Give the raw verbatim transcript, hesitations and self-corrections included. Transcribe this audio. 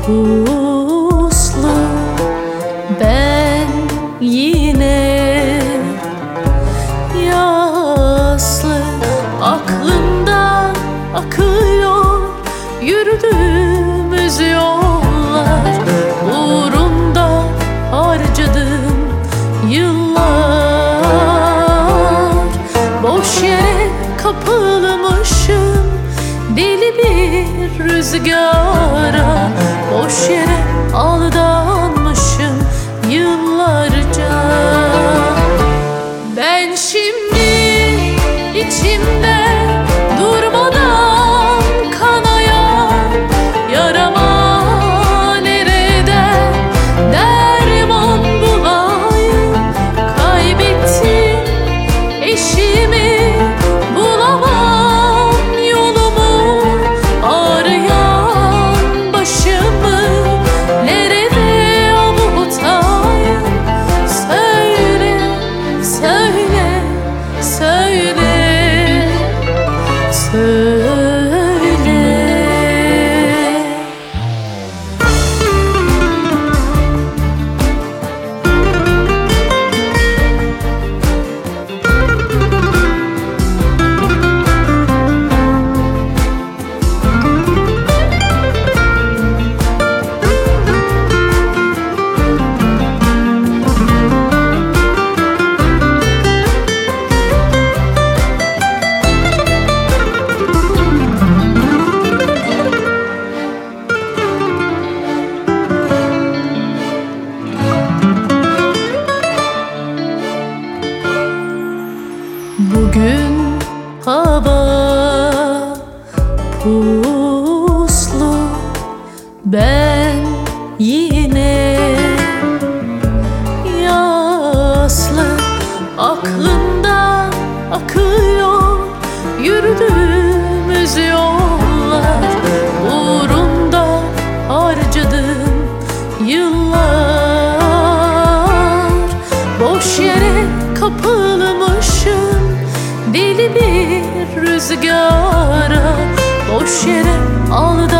puslu. Ben yine yaslı, aklımdan akıyor yürüdüğümüz yollar. Uğrunda harcadım yıllar. Boş yere kapılmışım deli bir rüzgara. Boş yere aldanmışım yıllarca. Ben şimdi içimde durmadan kanayan yarama nereden derman bulayım? Kaybettim eşimi, bulamam yolumu, ağrıyan başımı nerede avutayım? Söyle, söyle, söyle, söyle. Bugün hava puslu. Ben yine yaslı, aklımdan akıyor yürüdüğümüz yollar. Uğrunda harcadım yıllar. Boş yere kapılmışım deli bir rüzgara. Boş yere aldanmışım